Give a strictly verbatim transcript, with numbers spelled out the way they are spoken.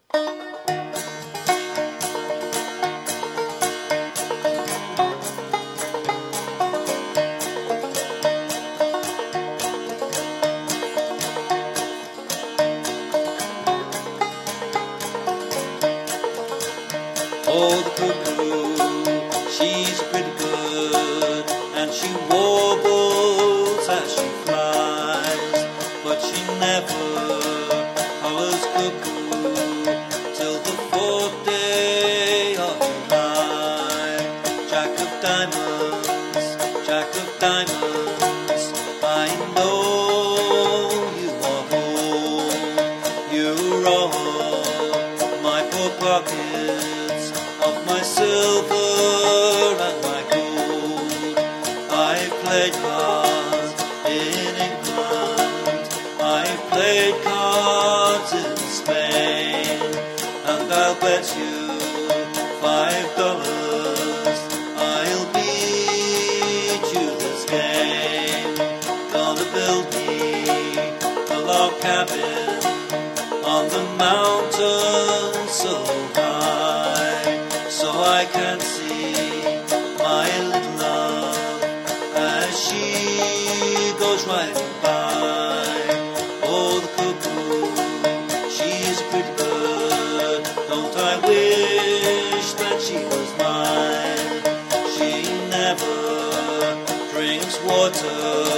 Oh, the cuckoo, she's pretty good, and she warbles as she flies, but she never hollers cuckoo till the fourth day of July. Jack of diamonds, Jack of diamonds, I know you are home. You roll my poor pockets of my silver and my gold. I've played cards in England, I've played cards in Spain, and I'll bet you five dollars I'll beat you this game. Gonna build me a log cabin on the mountain so high, so I can see my little love as she goes riding by. Oh, the cuckoo, she's a pretty bird, don't I wish that she was mine. She never drinks water